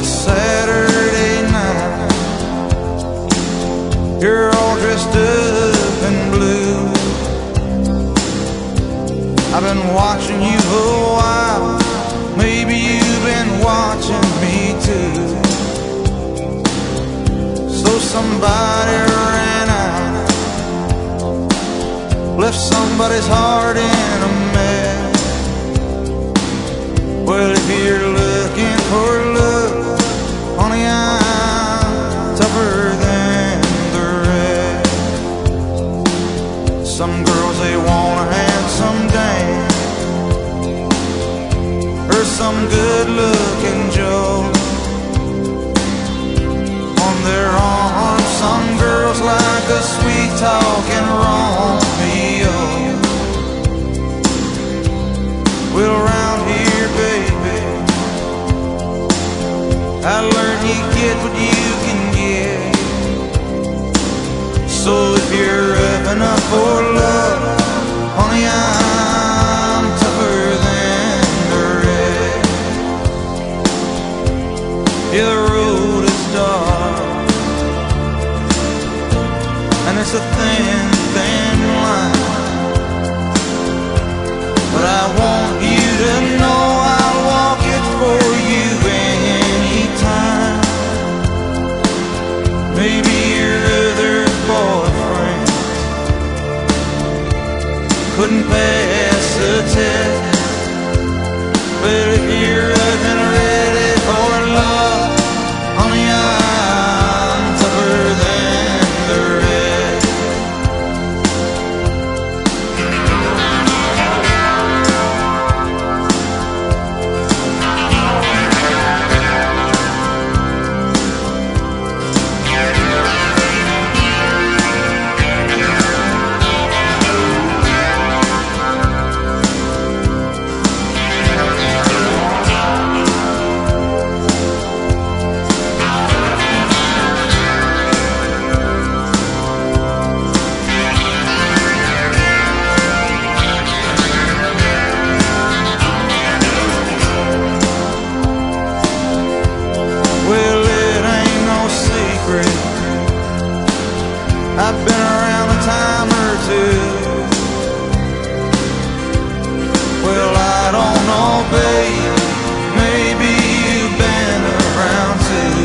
Saturday night. You're all dressed up in blue. I've been watching you a while. Maybe you've been watching me too. So somebody ran out, left somebody's heart in a mess. Well, if you're looking for love, honey, I'm tougher than the rest. Some girls, they want a handsome dame or some good-looking Joe on their arms. Some girls like a sweet-talking Romeo. Well, around here, baby, I learned you get what you can get. So if you're up enough for love, honey, I'm tougher than the rest. Yeah, the road is dark, and it's a thin, thin line, but I want you to know I'll walk it for you anytime. Maybe your other boyfriend couldn't pass the test, but if you're up and ready for love, honey, I'm tougher than the rest. Well, it ain't no secret, I've been around a time or two. Well, I don't know, babe, maybe you've been around too.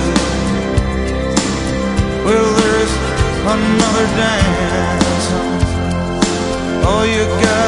Well, there's another dance. Oh, you got